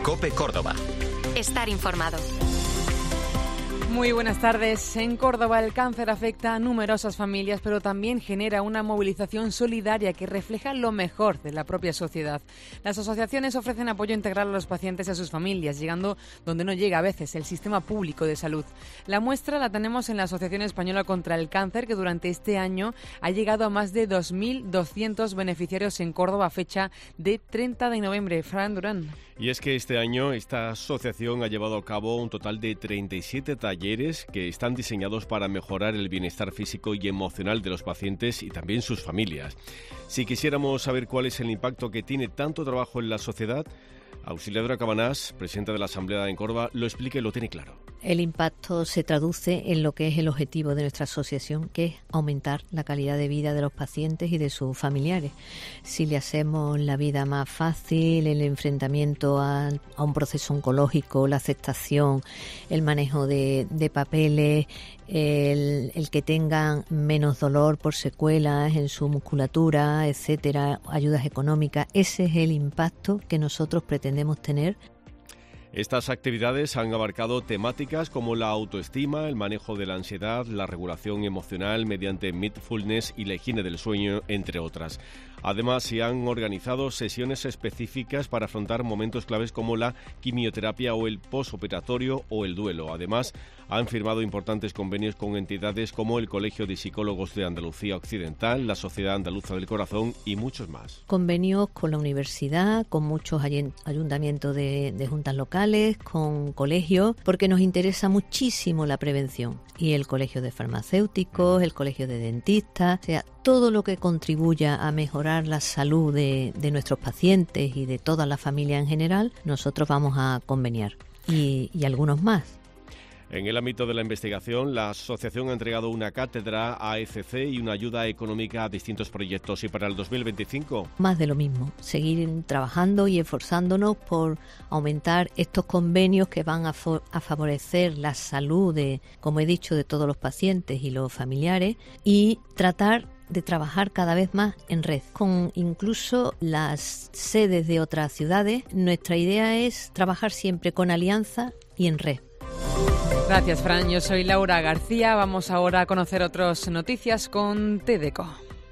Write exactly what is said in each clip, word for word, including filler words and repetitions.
COPE Córdoba. Estar informado. Muy buenas tardes. En Córdoba el cáncer afecta a numerosas familias, pero también genera una movilización solidaria que refleja lo mejor de la propia sociedad. Las asociaciones ofrecen apoyo integral a los pacientes y a sus familias, llegando donde no llega a veces el sistema público de salud. La muestra la tenemos en la Asociación Española contra el Cáncer, que durante este año ha llegado a más de dos mil doscientos beneficiarios en Córdoba a fecha de treinta de noviembre. Fran Durán. Y es que este año esta asociación ha llevado a cabo un total de treinta y siete talleres que están diseñados para mejorar el bienestar físico y emocional de los pacientes y también sus familias. Si quisiéramos saber cuál es el impacto que tiene tanto trabajo en la sociedad, Auxiliadora Cabanás, presidenta de la Asamblea en Córdoba, lo explica y lo tiene claro. El impacto se traduce en lo que es el objetivo de nuestra asociación, que es aumentar la calidad de vida de los pacientes y de sus familiares. Si le hacemos la vida más fácil, el enfrentamiento a, a un proceso oncológico, la aceptación, el manejo de, de papeles, el, el que tengan menos dolor por secuelas en su musculatura, etcétera, ayudas económicas, ese es el impacto que nosotros pretendemos tener. Estas actividades han abarcado temáticas como la autoestima, el manejo de la ansiedad, la regulación emocional mediante mindfulness y la higiene del sueño, entre otras. Además, se han organizado sesiones específicas para afrontar momentos claves como la quimioterapia o el posoperatorio o el duelo. Además, han firmado importantes convenios con entidades como el Colegio de Psicólogos de Andalucía Occidental, la Sociedad Andaluza del Corazón y muchos más. Convenios con la universidad, con muchos ayuntamientos de, de juntas locales, con colegios, porque nos interesa muchísimo la prevención. Y el Colegio de Farmacéuticos, el Colegio de Dentistas, o sea, todo lo que contribuya a mejorar la salud de, de nuestros pacientes y de toda la familia en general, nosotros vamos a conveniar. Y, y algunos más. En el ámbito de la investigación, la asociación ha entregado una cátedra a E C C y una ayuda económica a distintos proyectos. ¿Y para el dos mil veinticinco? Más de lo mismo, seguir trabajando y esforzándonos por aumentar estos convenios que van a, for- a favorecer la salud, de, como he dicho, de todos los pacientes y los familiares, y tratar de trabajar cada vez más en red, con incluso las sedes de otras ciudades. Nuestra idea es trabajar siempre con alianza y en red. Gracias, Fran. Yo soy Laura García. Vamos ahora a conocer otras noticias con TEDeco.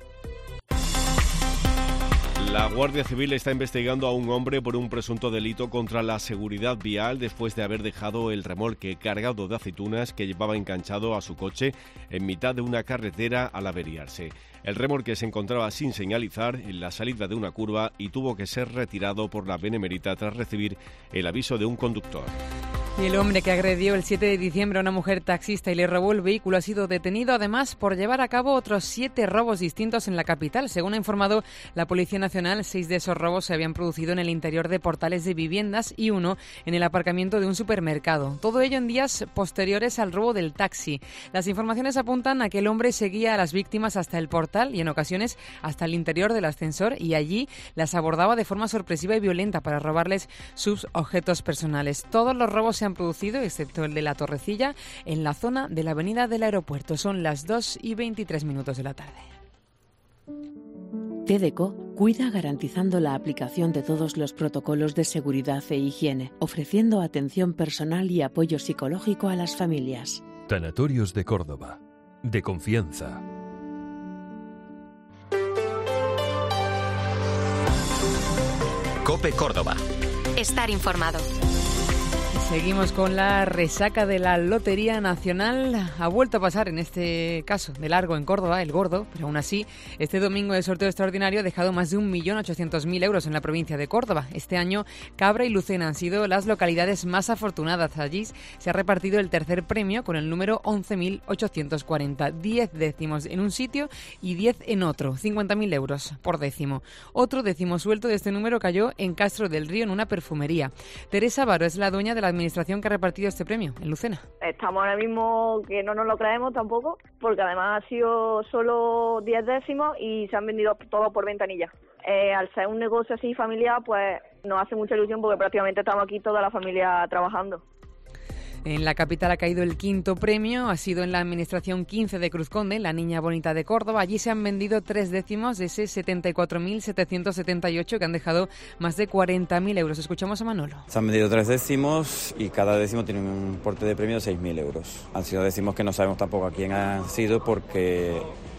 La Guardia Civil está investigando a un hombre por un presunto delito contra la seguridad vial después de haber dejado el remolque cargado de aceitunas que llevaba enganchado a su coche en mitad de una carretera al averiarse. El remolque se encontraba sin señalizar en la salida de una curva y tuvo que ser retirado por la Benemérita tras recibir el aviso de un conductor. Y el hombre que agredió el siete de diciembre a una mujer taxista y le robó el vehículo ha sido detenido, además, por llevar a cabo otros siete robos distintos en la capital. Según ha informado la Policía Nacional, seis de esos robos se habían producido en el interior de portales de viviendas y uno en el aparcamiento de un supermercado. Todo ello en días posteriores al robo del taxi. Las informaciones apuntan a que el hombre seguía a las víctimas hasta el portal y en ocasiones hasta el interior del ascensor, y allí las abordaba de forma sorpresiva y violenta para robarles sus objetos personales. Todos los robos se han producido, excepto el de la Torrecilla, en la zona de la avenida del aeropuerto. Son las dos y veintitrés minutos de la tarde. TEDeco cuida garantizando la aplicación de todos los protocolos de seguridad e higiene, ofreciendo atención personal y apoyo psicológico a las familias. Tanatorios de Córdoba. De confianza. COPE Córdoba. Estar informado. Seguimos con la resaca de la Lotería Nacional. Ha vuelto a pasar, en este caso, de largo en Córdoba, el gordo, pero aún así, este domingo de sorteo extraordinario ha dejado más de un millón ochocientos mil euros en la provincia de Córdoba. Este año, Cabra y Lucena han sido las localidades más afortunadas. Allí se ha repartido el tercer premio con el número once mil ochocientos cuarenta. diez décimos en un sitio y diez en otro. cincuenta mil euros por décimo. Otro décimo suelto de este número cayó en Castro del Río, en una perfumería. Teresa Varo es la dueña de la administración que ha repartido este premio en Lucena. Estamos ahora mismo que no nos lo creemos tampoco, porque además ha sido solo diez décimos y se han vendido todos por ventanilla. Eh, al ser un negocio así familiar, pues nos hace mucha ilusión porque prácticamente estamos aquí toda la familia trabajando. En la capital ha caído el quinto premio, ha sido en la Administración quince de Cruz Conde, la Niña Bonita de Córdoba. Allí se han vendido tres décimos de ese setenta y cuatro mil setecientos setenta y ocho que han dejado más de cuarenta mil euros. Escuchamos a Manolo. Se han vendido tres décimos y cada décimo tiene un importe de premio de seis mil euros. Han sido décimos que no sabemos tampoco a quién han sido porque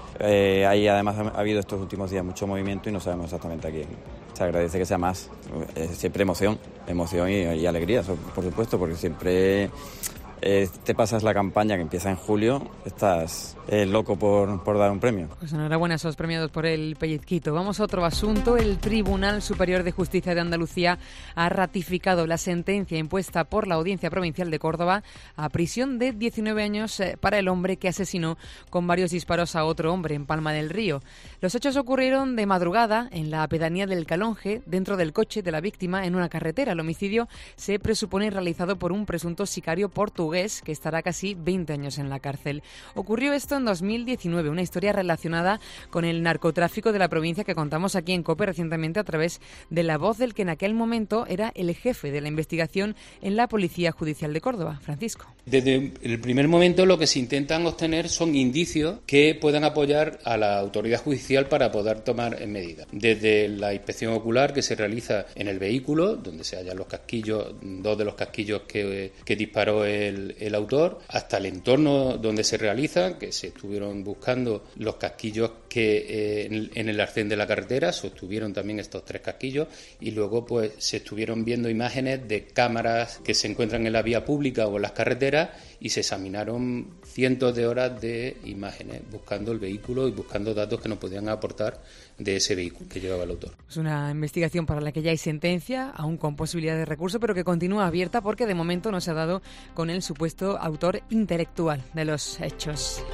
eh, ahí además ha habido estos últimos días mucho movimiento y no sabemos exactamente a quién. Se agradece que sea más. Eh, siempre emoción, emoción y, y alegría, por supuesto, porque siempre eh, te pasas la campaña que empieza en julio, estás eh, loco por, por dar un premio. Pues enhorabuena a esos premiados por el pellizquito. Vamos a otro asunto. El Tribunal Superior de Justicia de Andalucía ha ratificado la sentencia impuesta por la Audiencia Provincial de Córdoba a prisión de diecinueve años para el hombre que asesinó con varios disparos a otro hombre en Palma del Río. Los hechos ocurrieron de madrugada en la pedanía del Calonge, dentro del coche de la víctima en una carretera. El homicidio se presupone realizado por un presunto sicario portugués que estará casi veinte años en la cárcel. Ocurrió esto en dos mil diecinueve, una historia relacionada con el narcotráfico de la provincia que contamos aquí en COPE recientemente a través de la voz del que en aquel momento era el jefe de la investigación en la Policía Judicial de Córdoba, Francisco. Desde el primer momento lo que se intentan obtener son indicios que puedan apoyar a la autoridad judicial para poder tomar medidas. Desde la inspección ocular que se realiza en el vehículo, donde se hallan los casquillos, dos de los casquillos que, que disparó el, el autor, hasta el entorno donde se realiza, que se estuvieron buscando los casquillos que eh, en, en el arcén de la carretera, se obtuvieron también estos tres casquillos y luego pues se estuvieron viendo imágenes de cámaras que se encuentran en la vía pública o en las carreteras y se examinaron cientos de horas de imágenes buscando el vehículo y buscando datos que nos podían aportar de ese vehículo que llevaba el autor. Es una investigación para la que ya hay sentencia, aún con posibilidad de recurso, pero que continúa abierta porque de momento no se ha dado con el supuesto autor intelectual de los hechos.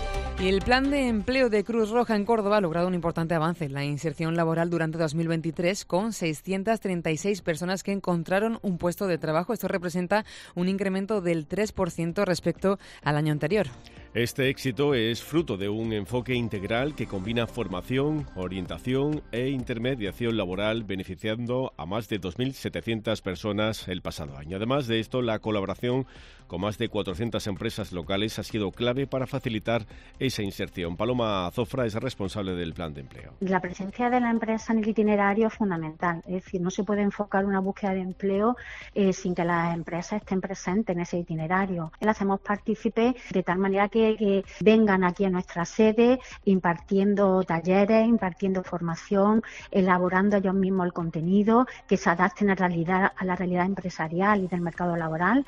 Y el plan de empleo de Cruz Roja en Córdoba ha logrado un importante avance en la inserción laboral durante dos mil veintitrés, con seiscientas treinta y seis personas que encontraron un puesto de trabajo. Esto representa un incremento del tres por ciento respecto al año anterior. Este éxito es fruto de un enfoque integral que combina formación, orientación e intermediación laboral, beneficiando a más de dos mil setecientas personas el pasado año. Además de esto, la colaboración con más de cuatrocientas empresas locales ha sido clave para facilitar esa inserción. Paloma Azofra es responsable del plan de empleo. La presencia de la empresa en el itinerario es fundamental. Es decir, no se puede enfocar una búsqueda de empleo eh, sin que las empresas estén presentes en ese itinerario. Le hacemos partícipe de tal manera que que vengan aquí a nuestra sede impartiendo talleres, impartiendo formación, elaborando ellos mismos el contenido, que se adapten a, realidad, a la realidad empresarial y del mercado laboral.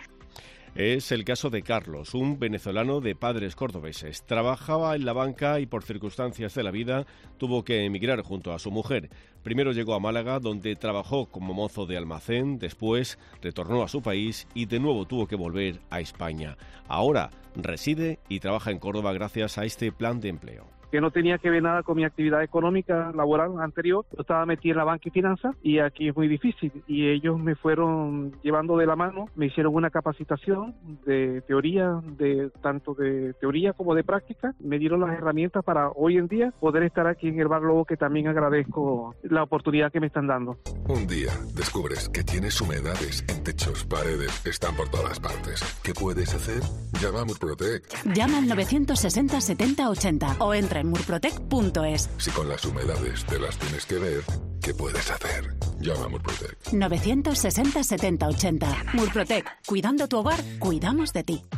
Es el caso de Carlos, un venezolano de padres cordobeses. Trabajaba en la banca y por circunstancias de la vida tuvo que emigrar junto a su mujer. Primero llegó a Málaga, donde trabajó como mozo de almacén, después retornó a su país y de nuevo tuvo que volver a España. Ahora reside y trabaja en Córdoba gracias a este plan de empleo. Que no tenía que ver nada con mi actividad económica laboral anterior. Yo estaba metido en la banca y finanzas y aquí es muy difícil. Y ellos me fueron llevando de la mano, me hicieron una capacitación de teoría, de tanto de teoría como de práctica. Me dieron las herramientas para hoy en día poder estar aquí en el Bar Lobo, que también agradezco la oportunidad que me están dando. Un día descubres que tienes humedades en techos, paredes, están por todas partes. ¿Qué puedes hacer? Llama a Murprotec. Llama al novecientos sesenta setenta ochenta o entra en murprotec punto es. Si con las humedades te las tienes que ver, ¿qué puedes hacer? Llama a Murprotec. novecientos sesenta setenta ochenta. Murprotec. Cuidando tu hogar, cuidamos de ti.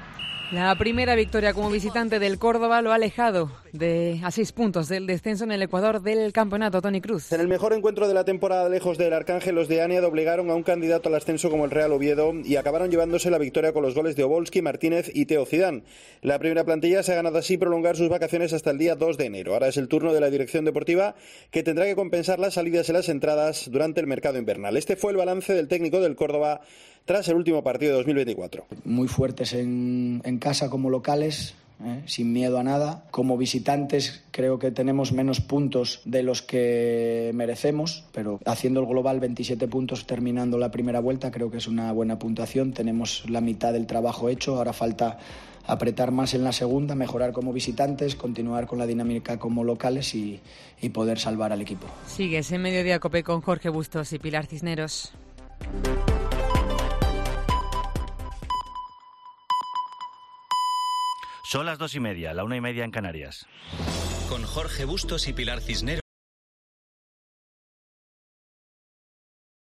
La primera victoria como visitante del Córdoba lo ha alejado de a seis puntos del descenso en el Ecuador del campeonato. Toni Cruz. En el mejor encuentro de la temporada lejos del Arcángel, los de Ania doblegaron a un candidato al ascenso como el Real Oviedo y acabaron llevándose la victoria con los goles de Obolski, Martínez y Teo Zidane. La primera plantilla se ha ganado así prolongar sus vacaciones hasta el día dos de enero. Ahora es el turno de la dirección deportiva, que tendrá que compensar las salidas y las entradas durante el mercado invernal. Este fue el balance del técnico del Córdoba tras el último partido de dos mil veinticuatro. Muy fuertes en, en casa como locales, ¿eh? sin miedo a nada. Como visitantes creo que tenemos menos puntos de los que merecemos, pero haciendo el global veintisiete puntos terminando la primera vuelta creo que es una buena puntuación. Tenemos la mitad del trabajo hecho, ahora falta apretar más en la segunda, mejorar como visitantes, continuar con la dinámica como locales y, y poder salvar al equipo. Sigues en Mediodía Cope con Jorge Bustos y Pilar Cisneros. Son las dos y media, la una y media en Canarias. Con Jorge Bustos y Pilar Cisneros.